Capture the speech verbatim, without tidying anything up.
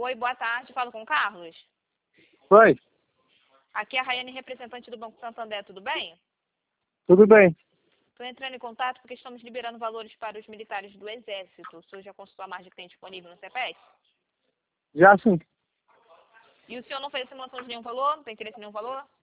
Oi, boa tarde. Falo com o Carlos. Oi, Aqui é a Raiane, representante do Banco Santander. Tudo bem? tudo bem? Estou entrando em contato porque estamos liberando valores para os militares do Exército. O senhor já consultou a margem que tem disponível no C P S? Já sim. E o senhor não fez simulação de nenhum valor? Não tem interesse em nenhum valor?